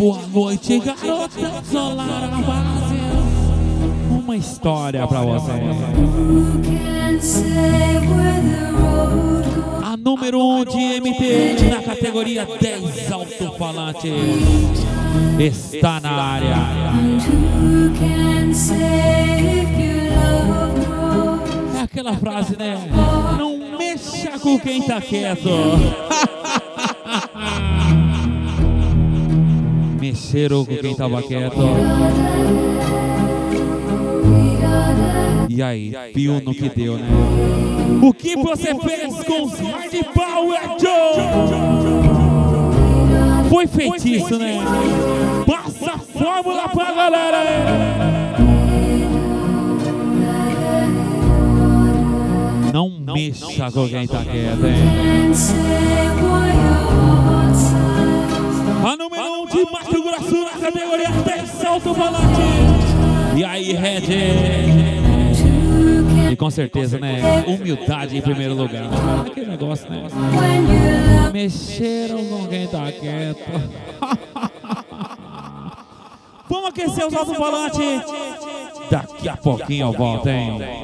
boa noite, garota solar na base. Uma história pra você. A número 1 de MT na categoria 10 alto-falante está na área. É aquela frase, né? Não mexa com quem tá quieto. Mexeram com quem tava quieto. E aí, viu no que deu, né? O que você fez com os Hard Power Joe? Foi feitiço, né? Passa a fórmula pra galera. Não mexa com quem tá quieto, hein? A número 1 de Mato Grosso na categoria 10 alto-falante. E aí, Red? E com certeza, né? Humildade em primeiro lugar. Aquele negócio, né? Mexeram com quem tá quieto. Vamos aquecer os alto-falantes. Daqui a pouquinho eu volto, hein?